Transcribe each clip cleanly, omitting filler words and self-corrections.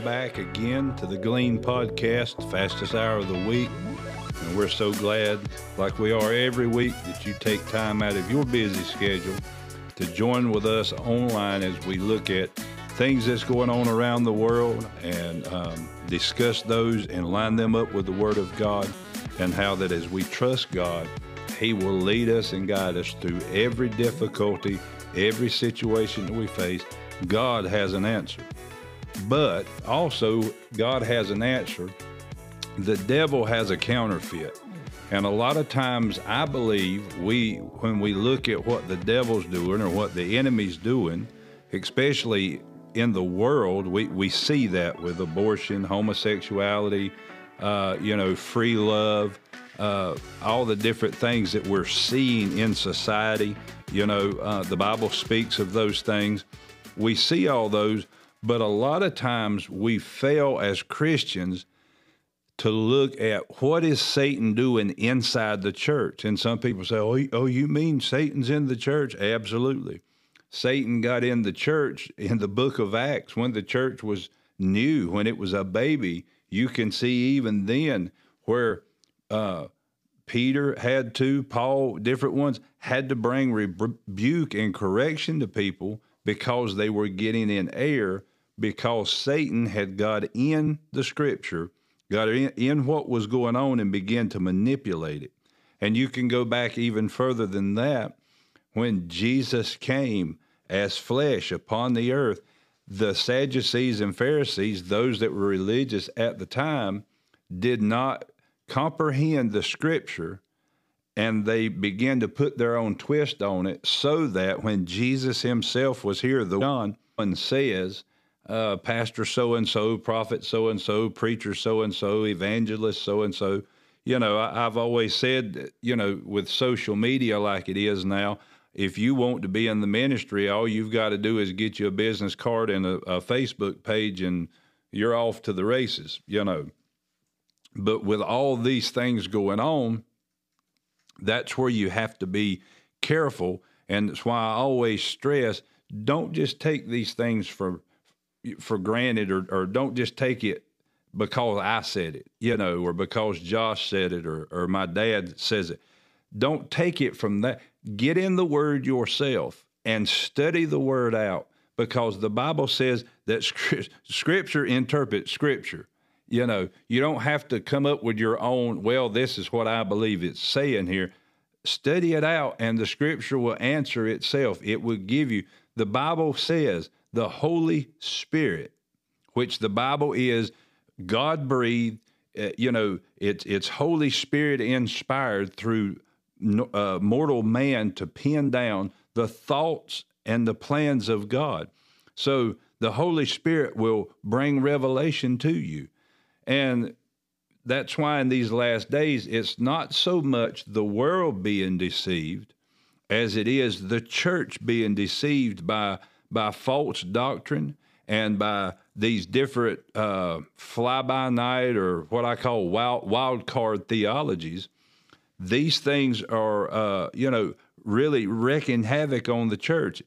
back again to the Glean Podcast, the fastest hour of the week. And we're so glad, like we are every week, that you take time out of your busy schedule to join with us online as we look at things that's going on around the world and discuss those and line them up with the Word of God, and how that as we trust God, He will lead us and guide us through every difficulty, every situation that we face. God has an answer. But also, God has an answer. The devil has a counterfeit. And a lot of times, I believe, when we look at what the devil's doing or what the enemy's doing, especially in the world, we see that with abortion, homosexuality, free love, all the different things that we're seeing in society. The Bible speaks of those things. We see all those, but a lot of times we fail as Christians to look at what is Satan doing inside the church. And some people say, oh, you mean Satan's in the church? Absolutely. Satan got in the church in the book of Acts when the church was new, when it was a baby. You can see even then where Peter had to, Paul, different ones, had to bring rebuke and correction to people because they were getting in error, because Satan had got in the scripture, got in what was going on, and began to manipulate it. And you can go back even further than that. When Jesus came as flesh upon the earth, the Sadducees and Pharisees, those that were religious at the time, did not comprehend the scripture, and they began to put their own twist on it, so that when Jesus himself was here, the one says, pastor so-and-so, prophet so-and-so, preacher so-and-so, evangelist so-and-so. I've always said, with social media like it is now, if you want to be in the ministry, all you've got to do is get you a business card and a Facebook page, and you're off to the races, But with all these things going on, that's where you have to be careful. And that's why I always stress, don't just take these things for granted, or don't just take it because I said it, or because Josh said it, or my dad says it. Don't take it from that. Get in the Word yourself and study the Word out, because the Bible says that Scripture interprets Scripture. You don't have to come up with your own, well, this is what I believe it's saying here. Study it out, and the Scripture will answer itself. It will give you, the Bible says, the Holy Spirit, which the Bible is God-breathed, it's Holy Spirit inspired through mortal man to pin down the thoughts and the plans of God. So the Holy Spirit will bring revelation to you. And that's why in these last days, it's not so much the world being deceived as it is the church being deceived by false doctrine and by these different fly-by-night, or what I call wild card theologies. These things are, really wreaking havoc on the church.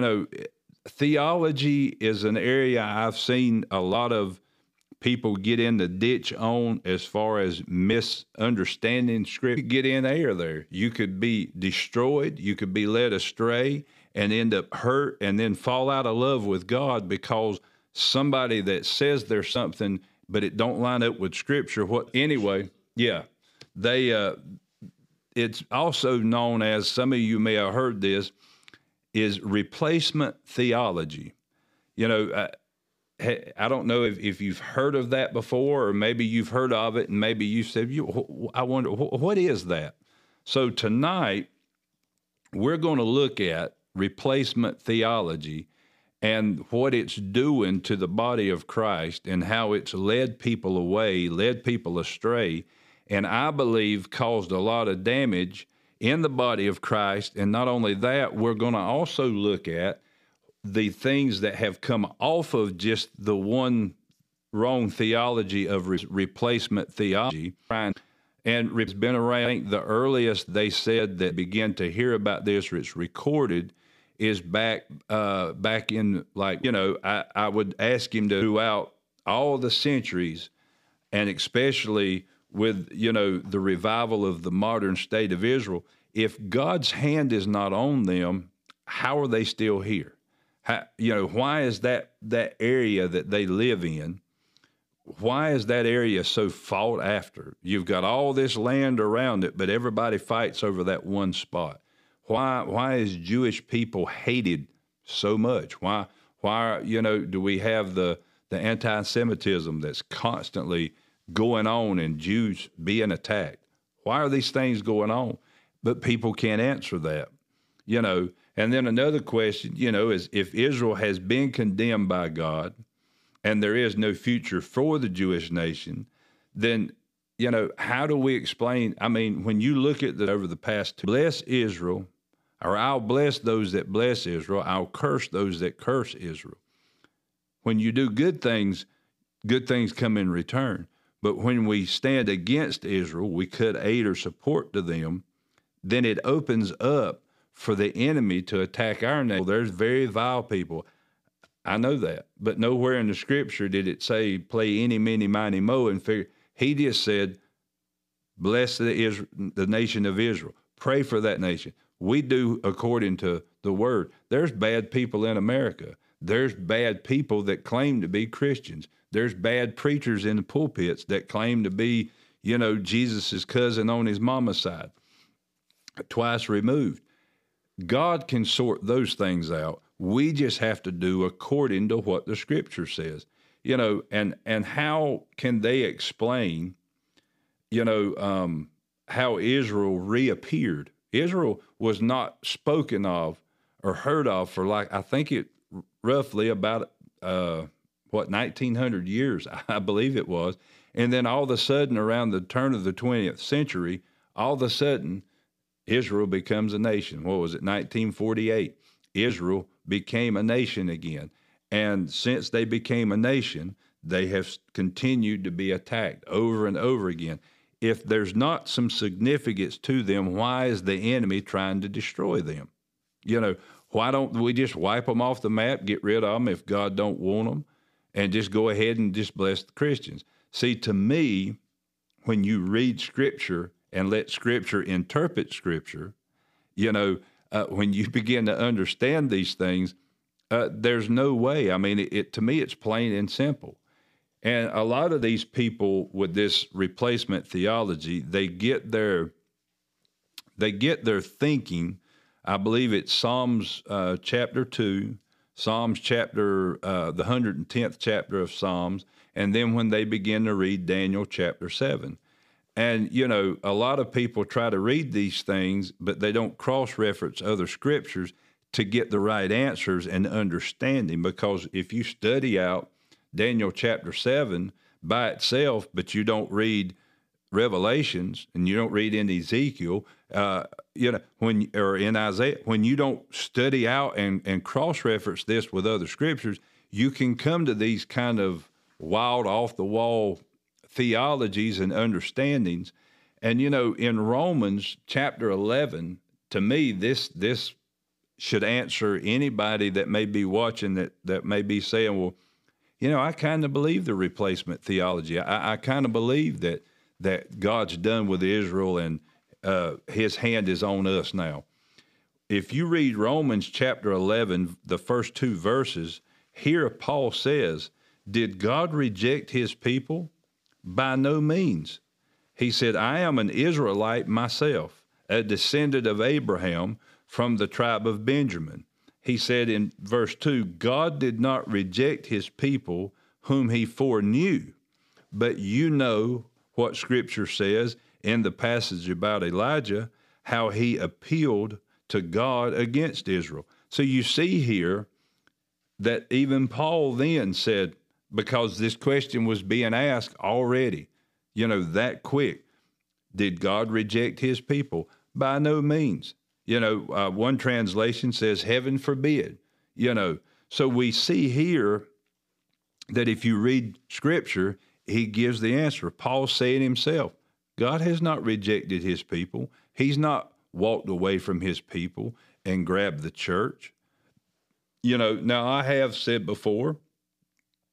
Theology is an area I've seen a lot of people get in the ditch on, as far as misunderstanding scripture. Get in error there. You could be destroyed. You could be led astray and end up hurt, and then fall out of love with God because somebody that says there's something, but it don't line up with scripture. It's also known as, some of you may have heard this, is replacement theology. I don't know if you've heard of that before, or maybe you've heard of it, and maybe you said, I wonder, what is that? So tonight, we're going to look at replacement theology and what it's doing to the body of Christ, and how it's led people away, led people astray, and I believe caused a lot of damage in the body of Christ. And not only that, we're going to also look at the things that have come off of just the one wrong theology of replacement theology. And it's been around, I think the earliest they said that began to hear about this, or it's recorded, is back in, I would ask him to throughout all the centuries, and especially with, the revival of the modern state of Israel, if God's hand is not on them, how are they still here? Why is that area that they live in, why is that area so fought after? You've got all this land around it, but everybody fights over that one spot. Why is Jewish people hated so much? Why do we have the anti-Semitism that's constantly going on and Jews being attacked? Why are these things going on? But people can't answer that, And then another question, is if Israel has been condemned by God and there is no future for the Jewish nation, then, how do we explain? I mean, when you look at over the past, bless Israel, or I'll bless those that bless Israel, I'll curse those that curse Israel. When you do good things come in return. But when we stand against Israel, we cut aid or support to them, then it opens up for the enemy to attack our nation. There's very vile people. I know that. But nowhere in the scripture did it say, play any, many, miny, mo, and figure. He just said, bless the nation of Israel. Pray for that nation. We do according to the word. There's bad people in America. There's bad people that claim to be Christians. There's bad preachers in the pulpits that claim to be, Jesus' cousin on his mama's side, twice removed. God can sort those things out. We just have to do according to what the scripture says, and how can they explain, how Israel reappeared? Israel was not spoken of or heard of for I think it roughly about, 1900 years, I believe it was. And then all of a sudden, around the turn of the 20th century, all of a sudden, Israel becomes a nation. What was it, 1948? Israel became a nation again. And since they became a nation, they have continued to be attacked over and over again. If there's not some significance to them, why is the enemy trying to destroy them? Why don't we just wipe them off the map, get rid of them if God don't want them, and just go ahead and just bless the Christians? See, to me, when you read Scripture and let Scripture interpret Scripture, when you begin to understand these things, there's no way. I mean, to me, it's plain and simple. And a lot of these people with this replacement theology, they get their thinking. I believe it's Psalms chapter 2, Psalms chapter, the 110th chapter of Psalms, and then when they begin to read Daniel chapter 7. And, a lot of people try to read these things, but they don't cross-reference other scriptures to get the right answers and understanding. Because if you study out Daniel chapter 7 by itself, but you don't read Revelations and you don't read in Ezekiel, or in Isaiah, when you don't study out and cross-reference this with other scriptures, you can come to these kind of wild, off-the-wall theologies and understandings. And, in Romans chapter 11, to me, this should answer anybody that may be watching that may be saying, well, I kind of believe the replacement theology. I kind of believe that God's done with Israel and his hand is on us now. If you read Romans chapter 11, the first two verses, here Paul says, did God reject his people? By no means. He said, I am an Israelite myself, a descendant of Abraham from the tribe of Benjamin. He said in verse 2, God did not reject his people whom he foreknew, but you know what Scripture says in the passage about Elijah, how he appealed to God against Israel. So you see here that even Paul then said, because this question was being asked already, that quick, did God reject his people? By no means. One translation says, heaven forbid. So we see here that if you read Scripture, he gives the answer. Paul said himself, God has not rejected his people. He's not walked away from his people and grabbed the church. Now I have said before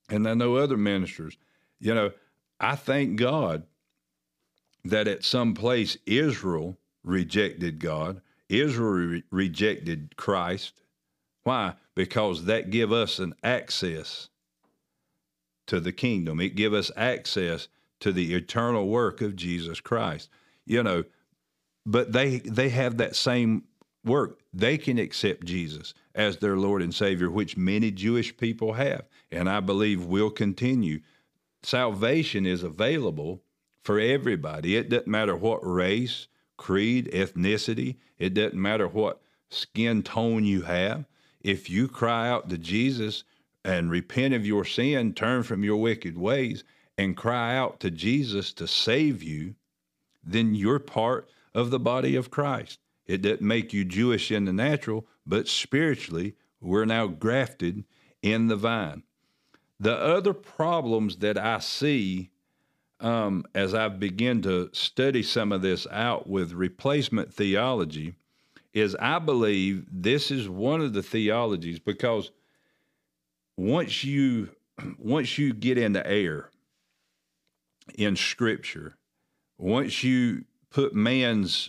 and I know other ministers. I thank God that at some place Israel rejected God. Israel rejected Christ. Why? Because that give us an access to the kingdom. It give us access to the eternal work of Jesus Christ. But they have that same work. They can accept Jesus as their Lord and Savior, which many Jewish people have, and I believe will continue. Salvation is available for everybody. It doesn't matter what race, creed, ethnicity. It doesn't matter what skin tone you have. If you cry out to Jesus and repent of your sin, turn from your wicked ways, and cry out to Jesus to save you, then you're part of the body of Christ. It doesn't make you Jewish in the natural, but spiritually, we're now grafted in the vine. The other problems that I see as I begin to study some of this out with replacement theology is I believe this is one of the theologies, because once you get in the air in Scripture, once you put man's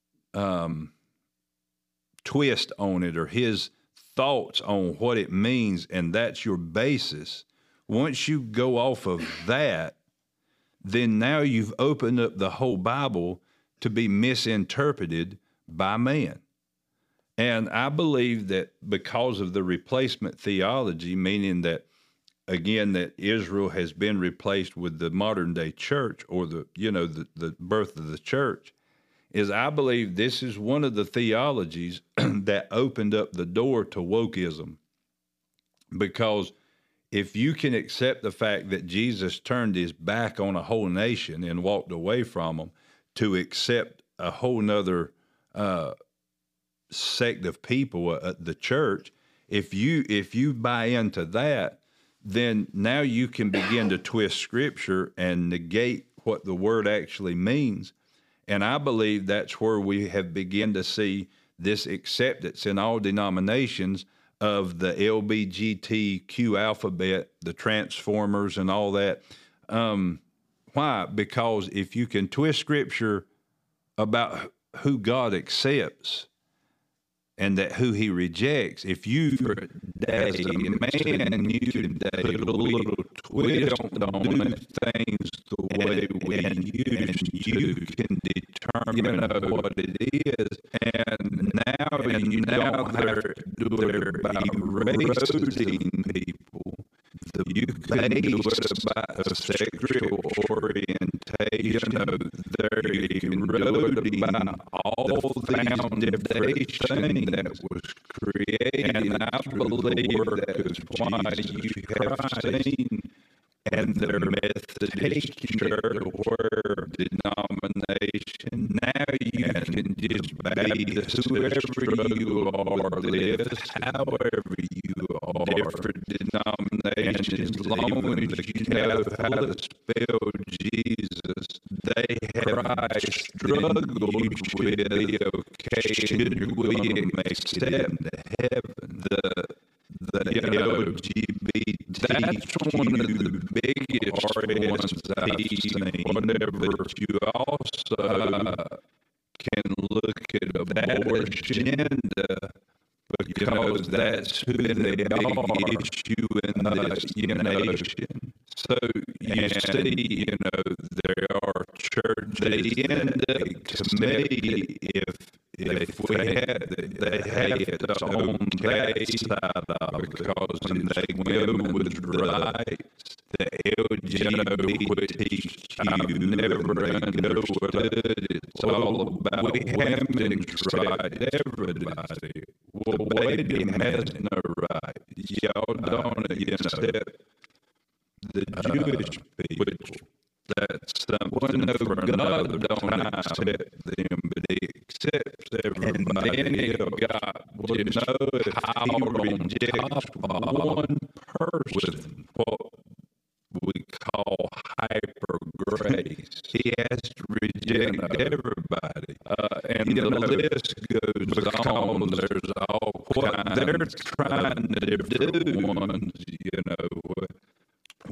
twist on it or his thoughts on what it means, and that's your basis, once you go off of that, then now you've opened up the whole Bible to be misinterpreted by man. And I believe that because of the replacement theology, meaning that, again, that Israel has been replaced with the modern day church, or the birth of the church, is I believe this is one of the theologies that opened up the door to wokeism. Because if you can accept the fact that Jesus turned his back on a whole nation and walked away from them to accept a whole nother sect of people, the church, if you buy into that, then now you can begin to twist Scripture and negate what the word actually means. And I believe that's where we have begun to see this acceptance in all denominations of the LGBTQ alphabet, the Transformers and all that. Why? Because if you can twist Scripture about who God accepts and that who he rejects, if you today, man, you today put a little twist on things the way you can determine what it is, and now they're eroding people. You can do it about a sexual orientation. They're eroding about all these different things that was created. And I believe that is why you have seen and their Methodist church or denomination. Now you can just be whoever you are, live however you are, different denominations, as long as you know how to spell Jesus. They have struggled with the occasion we accept heaven, the LGBT. That's one of the biggest ones I've seen. Whatever, you also can look at abortion agenda, because that's who they are issue in this nation. So you see, there are church agenda. To me, if we had, they had its own case side of it, because they go with rights. The LGBTQ never understood. It's all about women's right. Everybody. Well, baby has no right. Y'all don't accept the Jewish people. That's something for another. Don't accept them, but he accepts everybody. And then God will know if he rejects one person, what we call hyper grace. He has to reject everybody. And the list goes on. There's all what they're trying to do ones,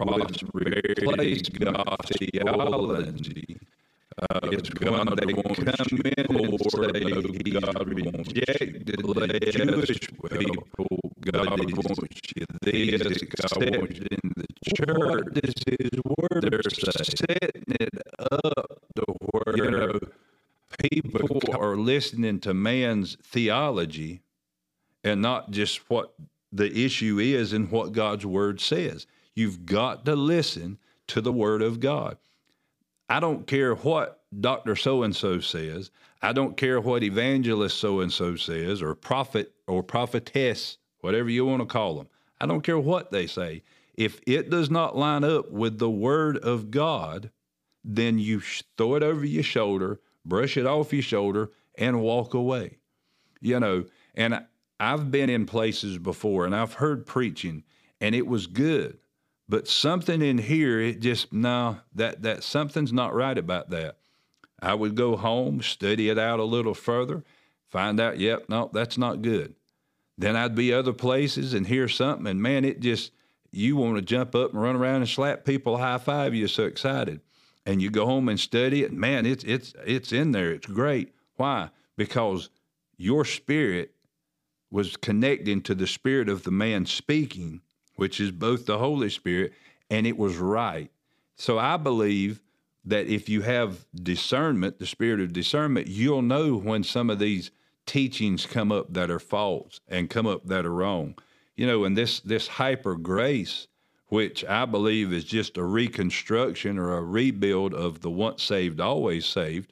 always replace God's theology. It's when they come in and say God rejected the Jewish people, God wants you this, God wants you in the church. What does His Word They're setting it up to where people are listening to man's theology and not just what the issue is and what God's Word says. You've got to listen to the Word of God. I don't care what Dr. So-and-so says. I don't care what evangelist so-and-so says, or prophet or prophetess, whatever you want to call them. I don't care what they say. If it does not line up with the Word of God, then you throw it over your shoulder, brush it off your shoulder, and walk away. You know, and I've been in places before, and I've heard preaching, and it was good. But something in here, it just, no, that something's not right about that. I would go home, study it out a little further, find out, yep, no, that's not good. Then I'd be other places and hear something, and man, it just, you want to jump up and run around and slap people, high five, you're so excited. And you go home and study it, and man, it's in there, it's great. Why? Because your spirit was connecting to the spirit of the man speaking, which is both the Holy Spirit, and it was right. So I believe that if you have discernment, the spirit of discernment, you'll know when some of these teachings come up that are false and come up that are wrong. You know, and this hyper grace, which I believe is just a reconstruction or a rebuild of the once saved, always saved,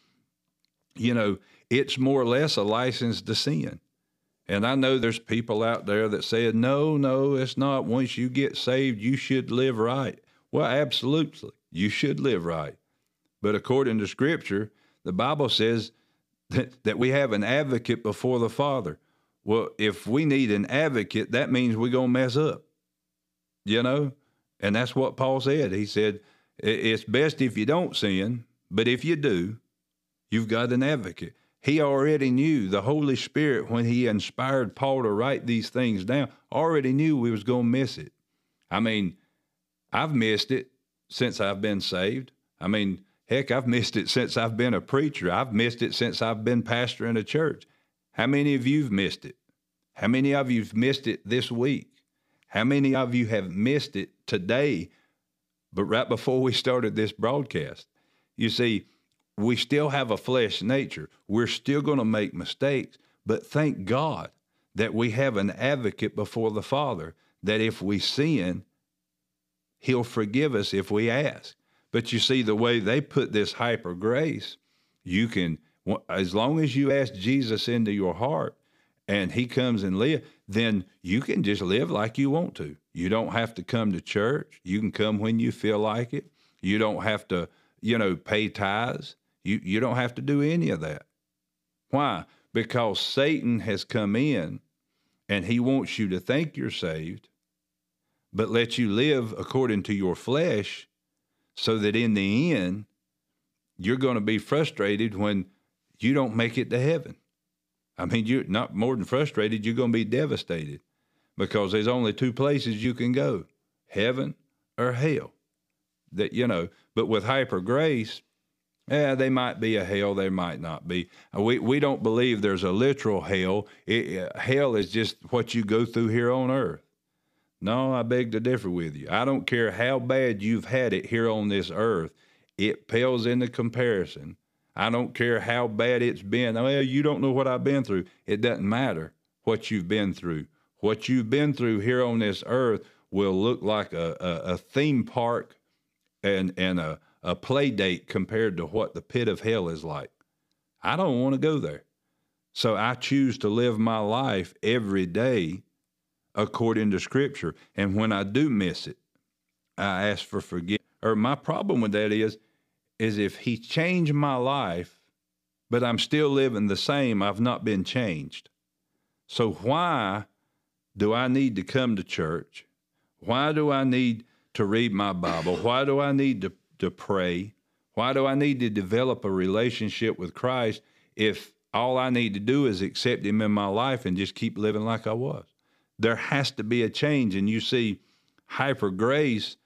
you know, it's more or less a license to sin. And I know there's people out there that say, no, it's not. Once you get saved, you should live right. Well, absolutely, you should live right. But according to Scripture, the Bible says that we have an advocate before the Father. Well, if we need an advocate, that means we're going to mess up, you know? And that's what Paul said. He said, it's best if you don't sin, but if you do, you've got an advocate. He already knew, the Holy Spirit, when he inspired Paul to write these things down, already knew we was going to miss it. I mean, I've missed it since I've been saved. I mean, heck, I've missed it since I've been a preacher. I've missed it since I've been pastoring a church. How many of you have missed it? How many of you have missed it this week? How many of you have missed it today, but right before we started this broadcast? You see, we still have a flesh nature. We're still going to make mistakes, but thank God that we have an advocate before the Father, that if we sin, He'll forgive us if we ask. But you see, the way they put this hyper grace, you can, as long as you ask Jesus into your heart and He comes and live, then you can just live like you want to. You don't have to come to church. You can come when you feel like it. You don't have to, pay tithes. You don't have to do any of that. Why? Because Satan has come in and he wants you to think you're saved, but let you live according to your flesh, so that in the end, you're going to be frustrated when you don't make it to heaven. I mean, you're not more than frustrated, you're going to be devastated, because there's only two places you can go, heaven or hell. But with hyper grace, they might be a hell, they might not be. We don't believe there's a literal hell. Hell is just what you go through here on earth. No, I beg to differ with you. I don't care how bad you've had it here on this earth. It pales into comparison. I don't care how bad it's been. Well, you don't know what I've been through. It doesn't matter what you've been through. What you've been through here on this earth will look like a theme park and a play date compared to what the pit of hell is like. I don't want to go there. So I choose to live my life every day according to Scripture. And when I do miss it, I ask for forgiveness. Or my problem with that is if He changed my life, but I'm still living the same, I've not been changed. So why do I need to come to church? Why do I need to read my Bible? Why do I need to pray? Why do I need to develop a relationship with Christ if all I need to do is accept Him in my life and just keep living like I was? There has to be a change. And you see, hyper grace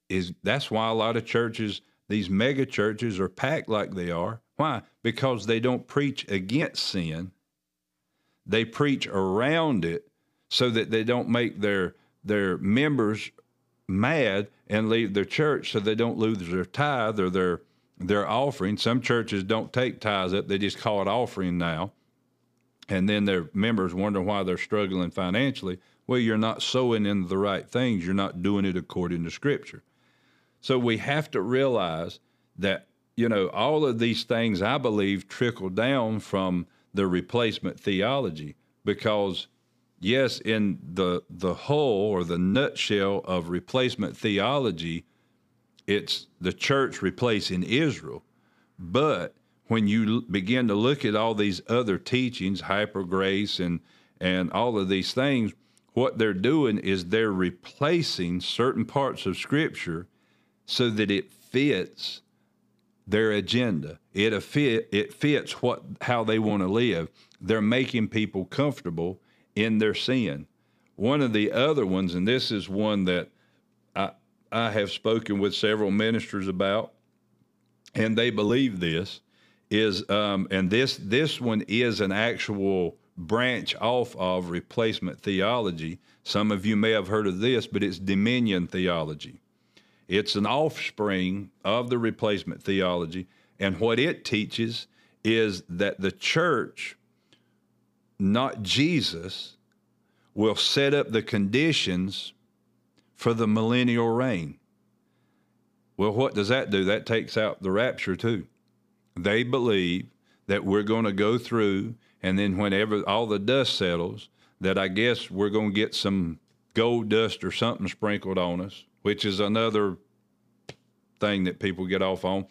That's why a lot of churches, these mega churches, are packed like they are. Why? Because they don't preach against sin. They preach around it so that they don't make their members mad and leave their church, so they don't lose their tithe or their offering. Some churches don't take tithes up. They just call it offering now. And then their members wonder why they're struggling financially. Well, you're not sowing into the right things. You're not doing it according to Scripture. So we have to realize that, all of these things, I believe, trickle down from the replacement theology, because yes, in the whole or the nutshell of replacement theology, it's the church replacing Israel. But when you begin to look at all these other teachings, hyper grace and all of these things, what they're doing is they're replacing certain parts of Scripture so that it fits their agenda. It fits how they want to live. They're making people comfortable in their sin. One of the other ones, and this is one that I have spoken with several ministers about, and they believe this, is and this one is an actual branch off of replacement theology. Some of you may have heard of this, but it's dominion theology. It's an offspring of the replacement theology, and what it teaches is that the church, not Jesus, will set up the conditions for the millennial reign. Well, what does that do? That takes out the rapture too. They believe that we're going to go through, and then whenever all the dust settles, that I guess we're going to get some gold dust or something sprinkled on us, which is another thing that people get off on.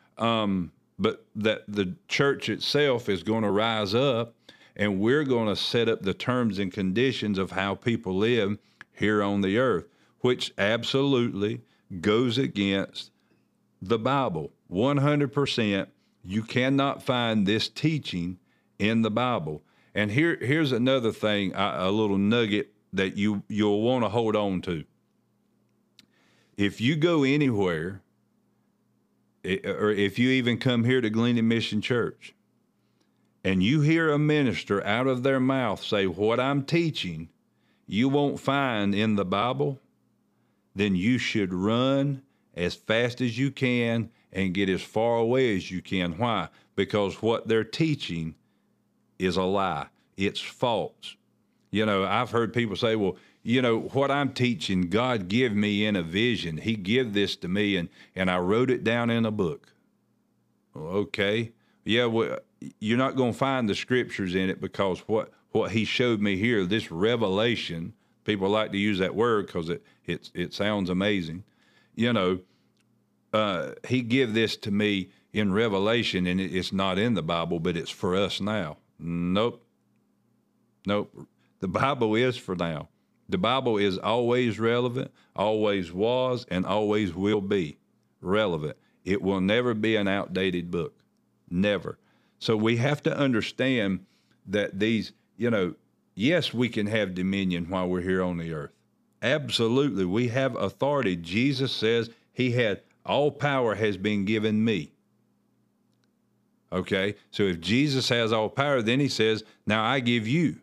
But that the church itself is going to rise up, and we're going to set up the terms and conditions of how people live here on the earth, which absolutely goes against the Bible. 100%. You cannot find this teaching in the Bible. And here's another thing, a little nugget that you'll want to hold on to. If you go anywhere, or if you even come here to Gleaning Mission Church, and you hear a minister out of their mouth say, what I'm teaching, you won't find in the Bible, then you should run as fast as you can and get as far away as you can. Why? Because what they're teaching is a lie. It's false. I've heard people say, well, what I'm teaching, God give me in a vision. He give this to me, and I wrote it down in a book. Well, okay. Yeah, well, you're not going to find the Scriptures in it, because what he showed me here, this revelation, people like to use that word because it sounds amazing. He give this to me in Revelation, and it's not in the Bible, but it's for us now. Nope. The Bible is for now. The Bible is always relevant, always was, and always will be relevant. It will never be an outdated book. Never. So we have to understand that these, yes, we can have dominion while we're here on the earth. Absolutely. We have authority. Jesus says he had all power has been given me. Okay. So if Jesus has all power, then he says, now I give you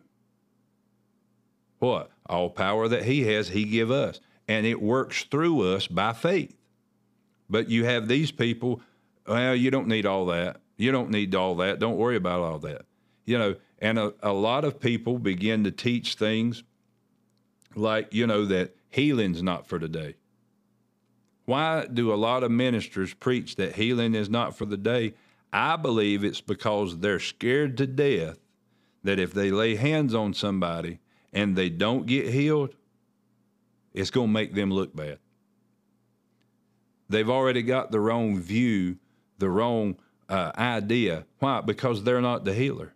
what? All power that he has, he give us. And it works through us by faith. But you have these people, well, you don't need all that. You don't need all that. Don't worry about all that. And a lot of people begin to teach things like, that healing's not for today. Why do a lot of ministers preach that healing is not for the day? I believe it's because they're scared to death that if they lay hands on somebody and they don't get healed, it's going to make them look bad. They've already got the wrong view, the wrong idea. Why? Because they're not the healer.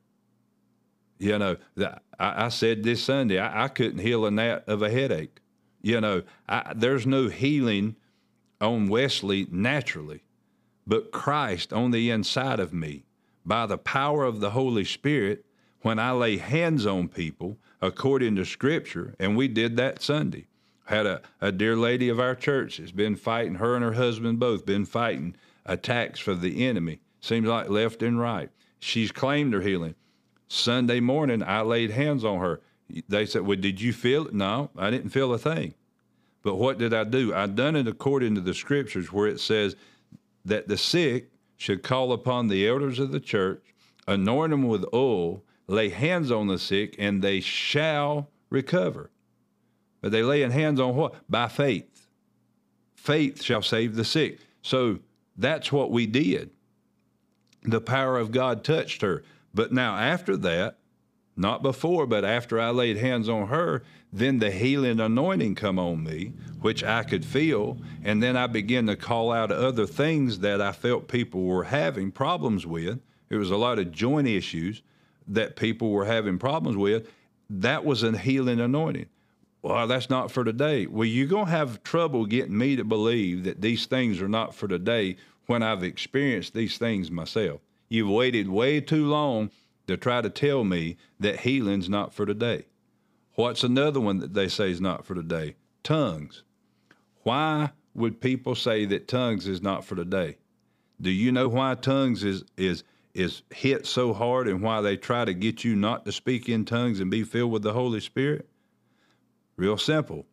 I said this Sunday, I couldn't heal a gnat of a headache. There's no healing on Wesley naturally, but Christ on the inside of me, by the power of the Holy Spirit, when I lay hands on people according to Scripture, and we did that Sunday. Had a dear lady of our church that's been fighting, her and her husband both been fighting attacks from the enemy. Seems like left and right. She's claimed her healing. Sunday morning, I laid hands on her. They said, well, did you feel it? No, I didn't feel a thing. But what did I do? I done it according to the scriptures where it says that the sick should call upon the elders of the church, anoint them with oil, lay hands on the sick, and they shall recover. But they laying hands on what? By faith. Faith shall save the sick. So that's what we did. The power of God touched her. But now after that, not before, but after I laid hands on her, then the healing anointing come on me, which I could feel, and then I began to call out other things that I felt people were having problems with. It was a lot of joint issues that people were having problems with. That was a healing anointing. Well, that's not for today. Well, you're going to have trouble getting me to believe that these things are not for today when I've experienced these things myself. You've waited way too long to try to tell me that healing's not for today. What's another one that they say is not for today? Tongues. Why would people say that tongues is not for today? Do you know why tongues is hit so hard and why they try to get you not to speak in tongues and be filled with the Holy Spirit? Real simple.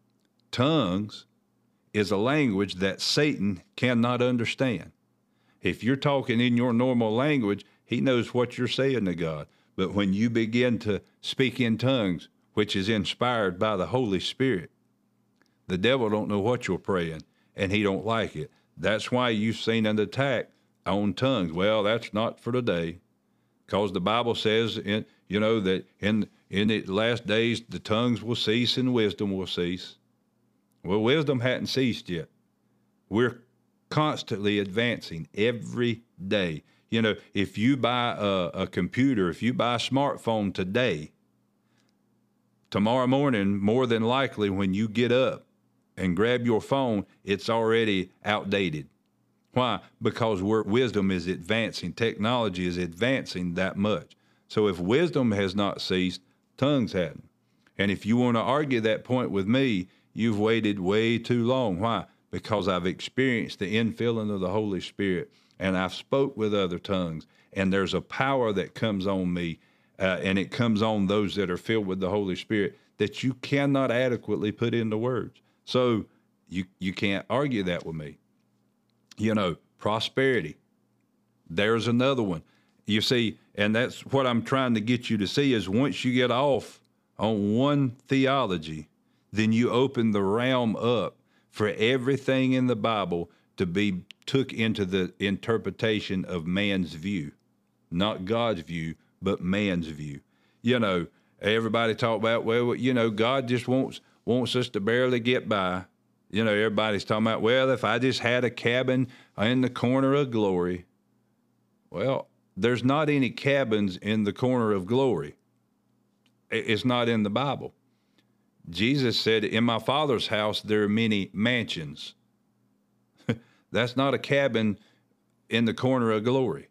Tongues is a language that Satan cannot understand. If you're talking in your normal language, he knows what you're saying to God. But when you begin to speak in tongues, which is inspired by the Holy Spirit, the devil don't know what you're praying, and he don't like it. That's why you've seen an attack on tongues. Well, that's not for today, because the Bible says, that in the last days the tongues will cease and wisdom will cease. Well, wisdom hadn't ceased yet. We're constantly advancing every day. If you buy a computer, if you buy a smartphone today, tomorrow morning, more than likely, when you get up and grab your phone, it's already outdated. Why? Because wisdom is advancing. Technology is advancing that much. So if wisdom has not ceased, tongues hadn't. And if you want to argue that point with me, you've waited way too long. Why? Because I've experienced the infilling of the Holy Spirit, and I've spoke with other tongues, and there's a power that comes on me, and it comes on those that are filled with the Holy Spirit that you cannot adequately put into words. So you can't argue that with me. Prosperity. There's another one. You see, and that's what I'm trying to get you to see is once you get off on one theology, then you open the realm up for everything in the Bible to be took into the interpretation of man's view, not God's view, but man's view. Everybody talk about, God just wants us to barely get by. Everybody's talking about, well, if I just had a cabin in the corner of glory. Well, there's not any cabins in the corner of glory. It's not in the Bible. Jesus said, in my Father's house, there are many mansions. That's not a cabin in the corner of glory.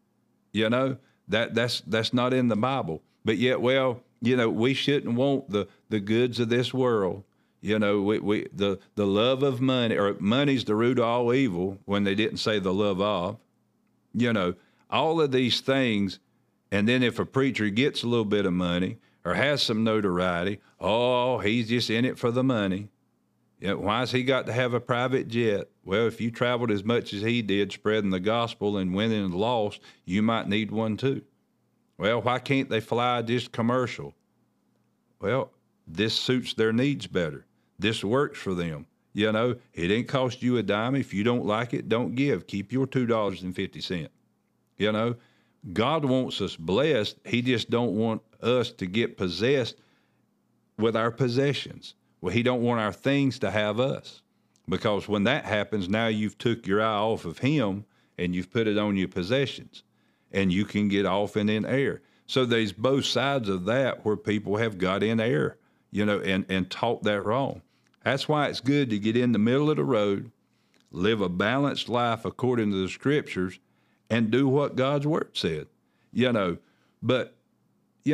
That's not in the Bible. But yet, we shouldn't want the goods of this world. The love of money, or money's the root of all evil, when they didn't say the love of. All of these things, and then if a preacher gets a little bit of money or has some notoriety, he's just in it for the money. Why's he got to have a private jet? Well, if you traveled as much as he did spreading the gospel and winning the lost, you might need one too. Well, why can't they fly just commercial? Well, this suits their needs better. This works for them. It didn't cost you a dime. If you don't like it, don't give. Keep your $2.50. God wants us blessed. He just don't want us to get possessed with our possessions. Well, he don't want our things to have us, because when that happens, now you've took your eye off of him and you've put it on your possessions, and you can get off and in error. So there's both sides of that where people have got in error, and taught that wrong. That's why it's good to get in the middle of the road, live a balanced life according to the scriptures, and do what God's word said. But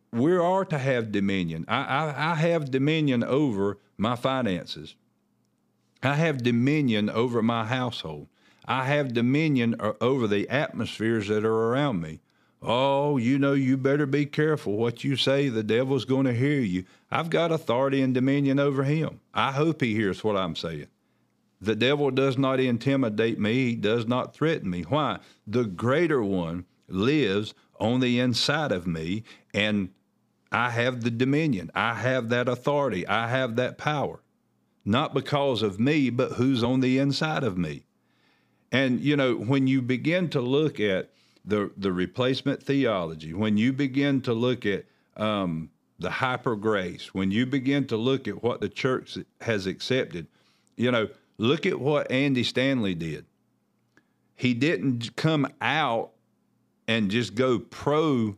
we are to have dominion. I have dominion over my finances. I have dominion over my household. I have dominion over the atmospheres that are around me. Oh, you better be careful what you say. The devil's going to hear you. I've got authority and dominion over him. I hope he hears what I'm saying. The devil does not intimidate me. He does not threaten me. Why? The greater one lives on the inside of me, and I have the dominion. I have that authority. I have that power. Not because of me, but who's on the inside of me. And, when you begin to look at the replacement theology, when you begin to look at the hyper grace, when you begin to look at what the church has accepted, look at what Andy Stanley did. He didn't come out and just go pro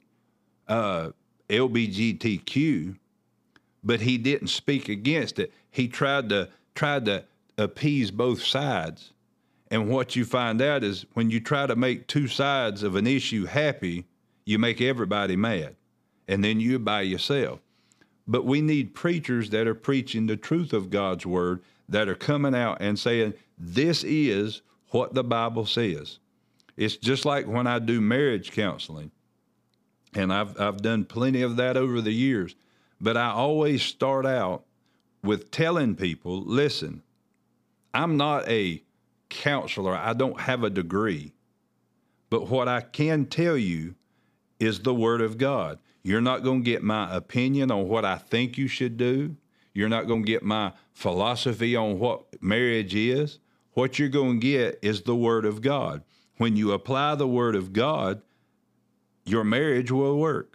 LGBTQ, but he didn't speak against it. He tried to appease both sides. And what you find out is when you try to make two sides of an issue happy, you make everybody mad. And then you're by yourself. But we need preachers that are preaching the truth of God's word, that are coming out and saying, this is what the Bible says. It's just like when I do marriage counseling. And I've done plenty of that over the years. But I always start out with telling people, listen, I'm not a counselor. I don't have a degree. But what I can tell you is the Word of God. You're not going to get my opinion on what I think you should do. You're not going to get my philosophy on what marriage is. What you're going to get is the Word of God. When you apply the Word of God, your marriage will work.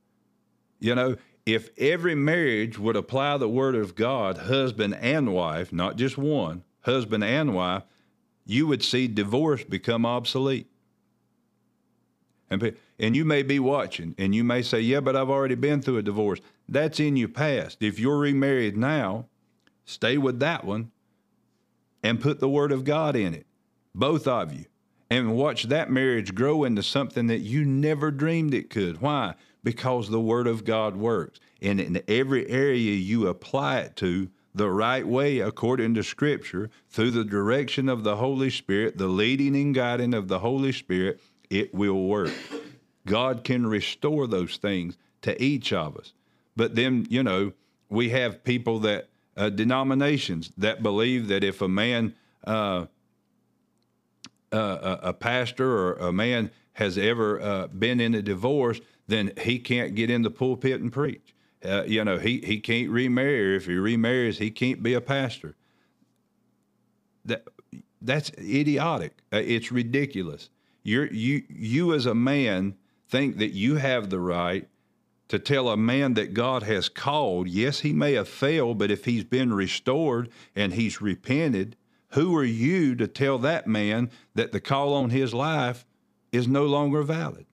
If every marriage would apply the Word of God, husband and wife, not just one, husband and wife, you would see divorce become obsolete. And you may be watching, and you may say, yeah, but I've already been through a divorce. That's in your past. If you're remarried now, stay with that one and put the Word of God in it, both of you, and watch that marriage grow into something that you never dreamed it could. Why? Because the Word of God works. And in every area you apply it to the right way, according to Scripture, through the direction of the Holy Spirit, the leading and guiding of the Holy Spirit, it will work. God can restore those things to each of us. But then, we have people that, denominations that believe that if a man, a pastor or a man has ever been in a divorce, then he can't get in the pulpit and preach. He can't remarry. If he remarries, he can't be a pastor. That's idiotic. It's ridiculous. You as a man think that you have the right to tell a man that God has called. Yes, he may have failed, but if he's been restored and he's repented, who are you to tell that man that the call on his life is no longer valid?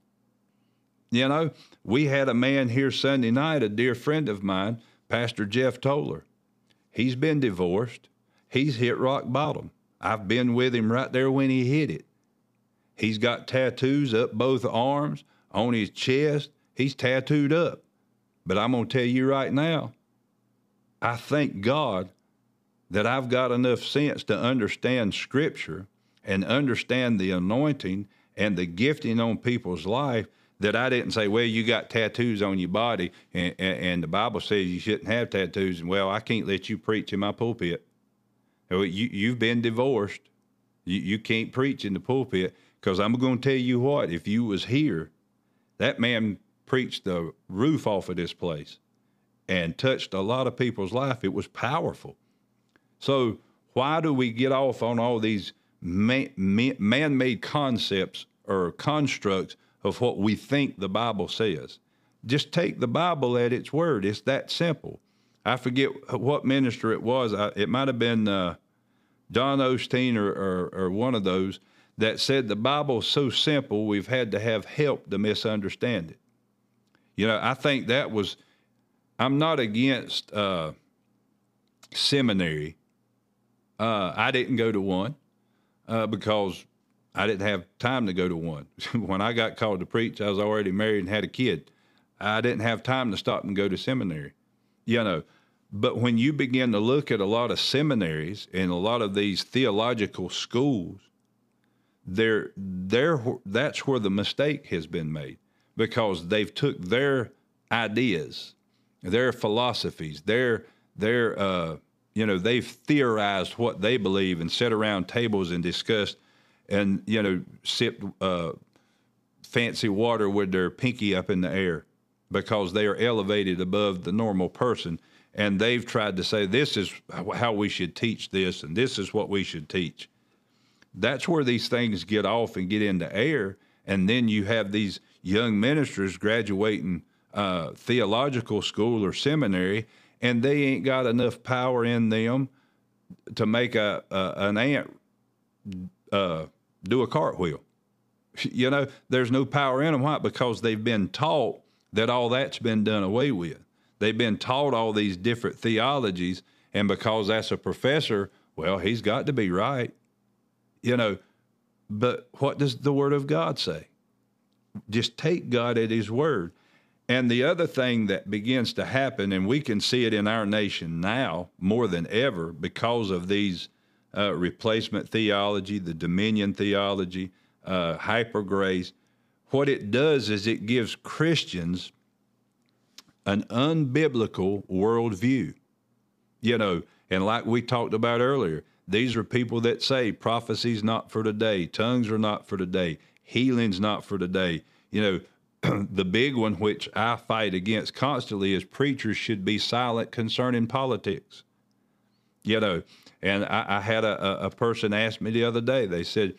We had a man here Sunday night, a dear friend of mine, Pastor Jeff Toller. He's been divorced. He's hit rock bottom. I've been with him right there when he hit it. He's got tattoos up both arms, on his chest. He's tattooed up. But I'm going to tell you right now, I thank God that I've got enough sense to understand Scripture and understand the anointing and the gifting on people's life, that I didn't say, well, you got tattoos on your body, and the Bible says you shouldn't have tattoos, and, well, I can't let you preach in my pulpit. You've been divorced. You can't preach in the pulpit, because I'm going to tell you what, if you was here, that man preached the roof off of this place and touched a lot of people's life. It was powerful. So why do we get off on all these man-made concepts or constructs of what we think the Bible says? Just take the Bible at its word. It's that simple. I forget what minister it was. It might have been John Osteen or one of those that said the Bible's so simple we've had to have help to misunderstand it. I think that was, I'm not against seminary. I didn't go to one because I didn't have time to go to one. When I got called to preach, I was already married and had a kid. I didn't have time to stop and go to seminary, you know. But when you begin to look at a lot of seminaries and a lot of these theological schools, that's where the mistake has been made, because they've took their ideas, their philosophies, they've theorized what they believe and sat around tables and discussed and, sipped fancy water with their pinky up in the air because they are elevated above the normal person. And they've tried to say, this is how we should teach this, and this is what we should teach. That's where these things get off and get into air. And then you have these young ministers graduating theological school or seminary, and they ain't got enough power in them to make an ant do a cartwheel. There's no power in them. Why? Because they've been taught that all that's been done away with. They've been taught all these different theologies, and because that's a professor, well, he's got to be right. But what does the Word of God say? Just take God at His word. And the other thing that begins to happen, and we can see it in our nation now more than ever because of these replacement theology, the dominion theology, hyper grace, what it does is it gives Christians an unbiblical worldview. And like we talked about earlier, these are people that say prophecy's not for today, tongues are not for today, healing's not for today. The big one, which I fight against constantly, is preachers should be silent concerning politics. And I had a person ask me the other day, they said,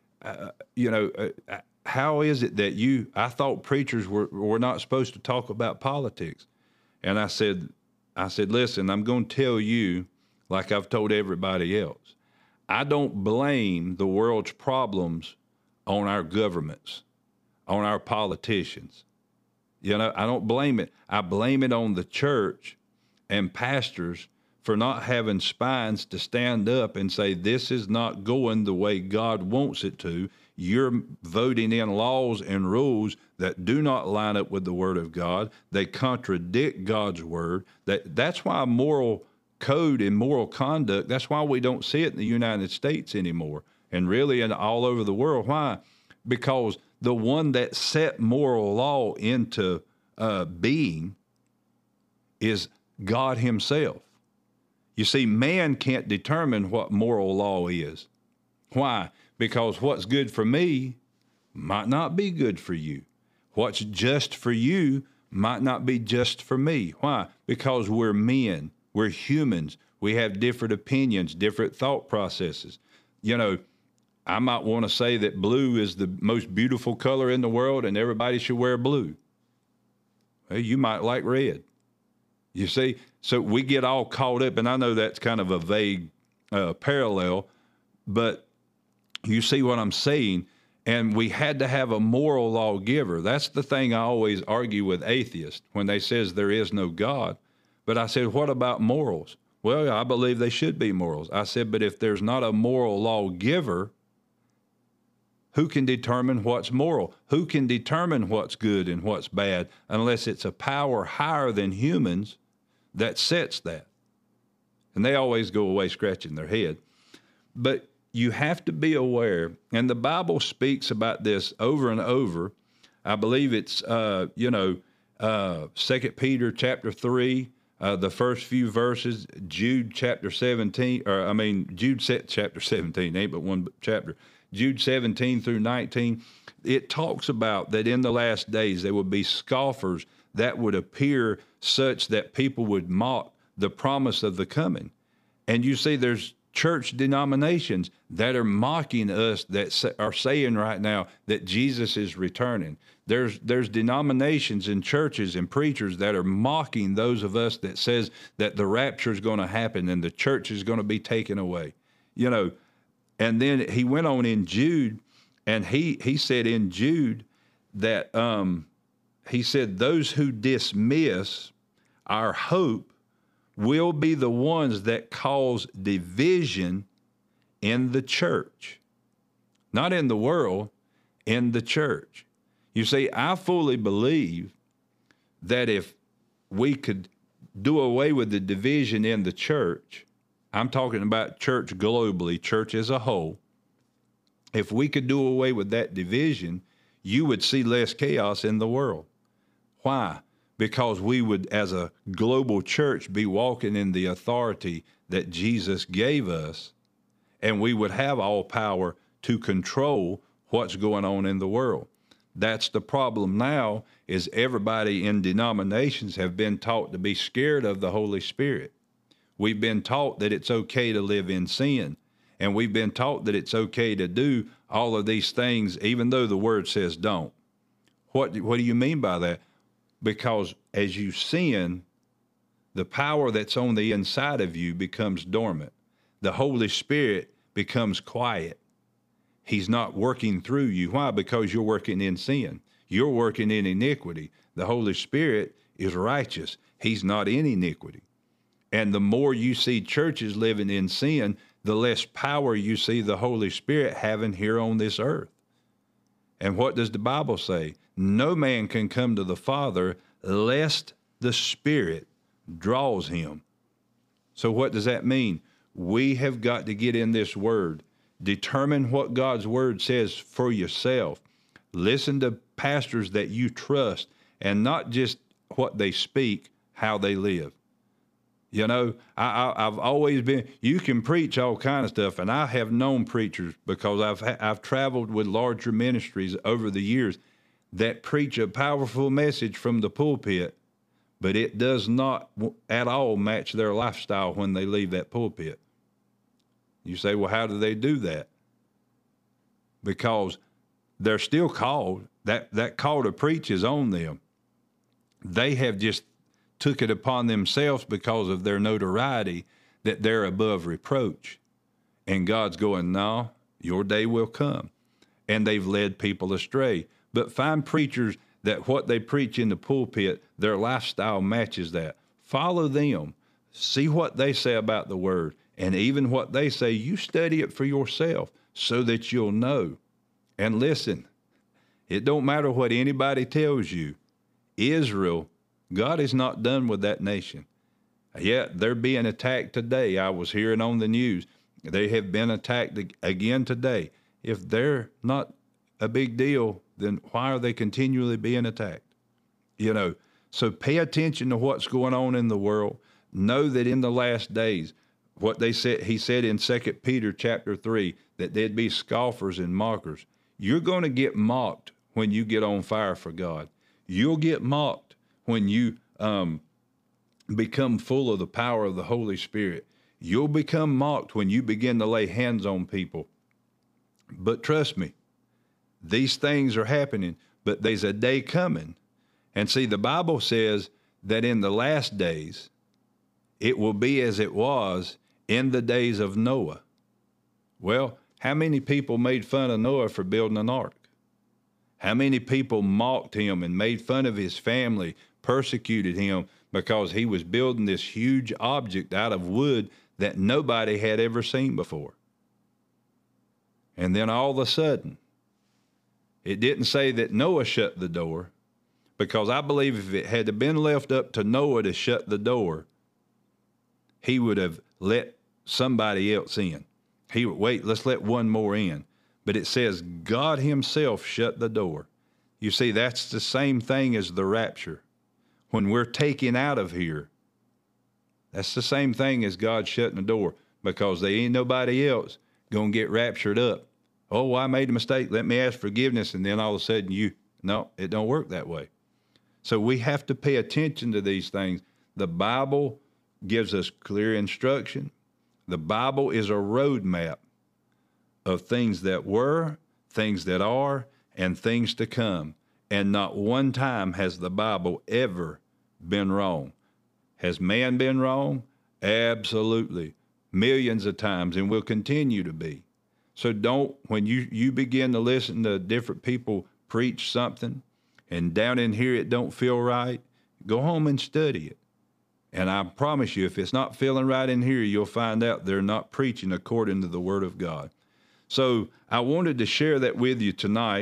how is it that I thought preachers were not supposed to talk about politics? And I said, listen, I'm going to tell you, like I've told everybody else, I don't blame the world's problems on our governments, on our politicians. I don't blame it. I blame it on the church and pastors for not having spines to stand up and say, this is not going the way God wants it to. You're voting in laws and rules that do not line up with the Word of God. They contradict God's Word. That's why moral code and moral conduct, that's why we don't see it in the United States anymore, and really all over the world. Why? Because the one that set moral law into being is God Himself. You see, man can't determine what moral law is. Why? Because what's good for me might not be good for you. What's just for you might not be just for me. Why? Because we're men. We're humans. We have different opinions, different thought processes. I might want to say that blue is the most beautiful color in the world and everybody should wear blue. Well, you might like red. You see? So we get all caught up, and I know that's kind of a vague parallel, but you see what I'm saying? And we had to have a moral lawgiver. That's the thing I always argue with atheists when they says there is no God. But I said, what about morals? Well, I believe they should be morals. I said, but if there's not a moral lawgiver, who can determine what's moral? Who can determine what's good and what's bad unless it's a power higher than humans that sets that? And they always go away scratching their head. But you have to be aware, and the Bible speaks about this over and over. I believe it's, 2 Peter chapter 3, the first few verses, Jude chapter 17, Jude chapter 17, ain't but one chapter. Jude 17 through 19, it talks about that in the last days there would be scoffers that would appear such that people would mock the promise of the coming. And you see there's church denominations that are mocking us, that are saying right now that Jesus is returning. There's denominations and churches and preachers that are mocking those of us that says that the rapture is going to happen and the church is going to be taken away. And then he went on in Jude, and he said in Jude that he said those who dismiss our hope will be the ones that cause division in the church. Not in the world, in the church. You see, I fully believe that if we could do away with the division in the church, I'm talking about church globally, church as a whole, if we could do away with that division, you would see less chaos in the world. Why? Because we would, as a global church, be walking in the authority that Jesus gave us, and we would have all power to control what's going on in the world. That's the problem now, is everybody in denominations have been taught to be scared of the Holy Spirit. We've been taught that it's okay to live in sin, and we've been taught that it's okay to do all of these things, even though the Word says don't. What do you mean by that? Because as you sin, the power that's on the inside of you becomes dormant. The Holy Spirit becomes quiet. He's not working through you. Why? Because you're working in sin. You're working in iniquity. The Holy Spirit is righteous. He's not in iniquity. And the more you see churches living in sin, the less power you see the Holy Spirit having here on this earth. And what does the Bible say? No man can come to the Father lest the Spirit draws him. So what does that mean? We have got to get in this Word. Determine what God's Word says for yourself. Listen to pastors that you trust, and not just what they speak, how they live. You know, I've always been, you can preach all kind of stuff, and I have known preachers, because I've traveled with larger ministries over the years, that preach a powerful message from the pulpit, but it does not at all match their lifestyle when they leave that pulpit. You say, well, how do they do that? Because they're still called. That call to preach is on them. They have just took it upon themselves, because of their notoriety, that they're above reproach. And God's going, no, your day will come. And they've led people astray. But find preachers that what they preach in the pulpit, their lifestyle matches that. Follow them. See what they say about the Word. And even what they say, you study it for yourself so that you'll know. And listen, it don't matter what anybody tells you. Israel, God is not done with that nation. Yet they're being attacked today. I was hearing on the news, they have been attacked again today. If they're not a big deal, then why are they continually being attacked? You know, so pay attention to what's going on in the world. Know that in the last days, what they said, he said in 2 Peter chapter 3, that there'd be scoffers and mockers. You're going to get mocked when you get on fire for God. You'll get mocked when you become full of the power of the Holy Spirit. You'll become mocked when you begin to lay hands on people. But trust me, these things are happening, but there's a day coming. And see, the Bible says that in the last days, it will be as it was in the days of Noah. Well, how many people made fun of Noah for building an ark? How many people mocked him and made fun of his family, persecuted him because he was building this huge object out of wood that nobody had ever seen before? And then all of a sudden, it didn't say that Noah shut the door, because I believe if it had been left up to Noah to shut the door, he would have let somebody else in. He would, wait, let's let one more in. But it says God himself shut the door. You see, that's the same thing as the rapture. When we're taken out of here, that's the same thing as God shutting the door, because there ain't nobody else going to get raptured up. Oh, I made a mistake. Let me ask forgiveness. And then all of a sudden no, it don't work that way. So we have to pay attention to these things. The Bible gives us clear instruction. The Bible is a roadmap of things that were, things that are, and things to come. And not one time has the Bible ever been wrong. Has man been wrong? Absolutely. Millions of times, and will continue to be. So don't, when you begin to listen to different people preach something, and down in here it don't feel right, go home and study it. And I promise you, if it's not feeling right in here, you'll find out they're not preaching according to the Word of God. So I wanted to share that with you tonight.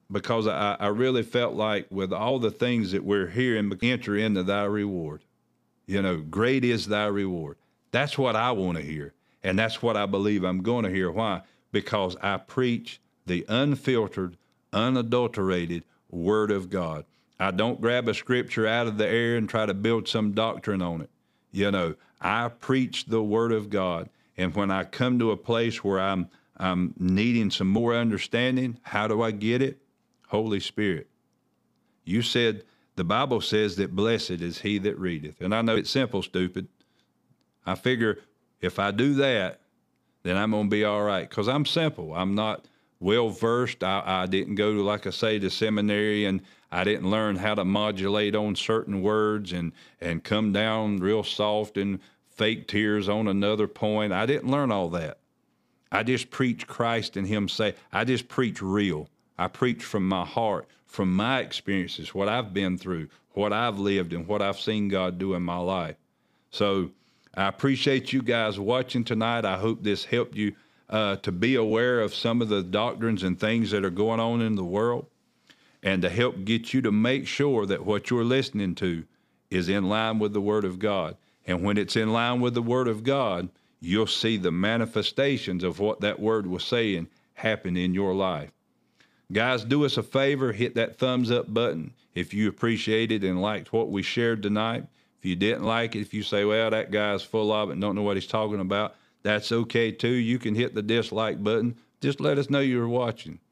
because I really felt like with all the things that we're hearing, enter into thy reward. You know, great is thy reward. That's what I want to hear. And that's what I believe I'm going to hear. Why? Because I preach the unfiltered, unadulterated Word of God. I don't grab a scripture out of the air and try to build some doctrine on it. You know, I preach the Word of God. And when I come to a place where I'm needing some more understanding, how do I get it? Holy Spirit. You said, the Bible says that blessed is he that readeth. And I know it's simple, stupid. I figure if I do that, then I'm going to be all right. Because I'm simple. I'm not well-versed. I didn't go to, like I say, to seminary, and I didn't learn how to modulate on certain words and come down real soft and fake tears on another point. I didn't learn all that. I just preach Christ and him say, I just preach real. I preach from my heart, from my experiences, what I've been through, what I've lived, and what I've seen God do in my life. So I appreciate you guys watching tonight. I hope this helped you to be aware of some of the doctrines and things that are going on in the world, and to help get you to make sure that what you're listening to is in line with the Word of God. And when it's in line with the Word of God, you'll see the manifestations of what that Word was saying happen in your life. Guys, do us a favor, hit that thumbs up button if you appreciated and liked what we shared tonight. If you didn't like it, if you say, well, that guy's full of it and don't know what he's talking about, that's okay too. You can hit the dislike button. Just let us know you were watching.